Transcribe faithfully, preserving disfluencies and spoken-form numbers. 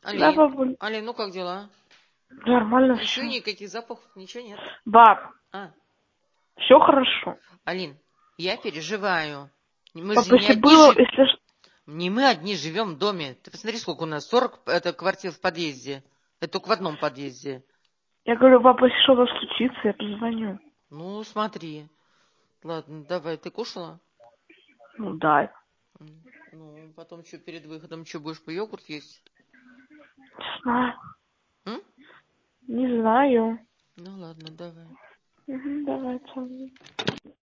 Да, Алин, бабуль. Алин, ну как дела? Нормально Ничего, все. никаких запахов, ничего нет. Баб, А, все хорошо. Алин, я переживаю. Мы Баб, же не если одни было, же... если... ж- Не мы одни живем в доме. Ты посмотри, сколько у нас. сорок это квартир в подъезде. Это только в одном подъезде. Я говорю, баб, если что-то случится, я позвоню. Ну, смотри. Ладно, давай. Ты кушала? Ну да, М, Ну, потом что, перед выходом, что, будешь по йогурт есть? не знаю. М? Не знаю. Ну, ладно, давай. Угу, давай, целую.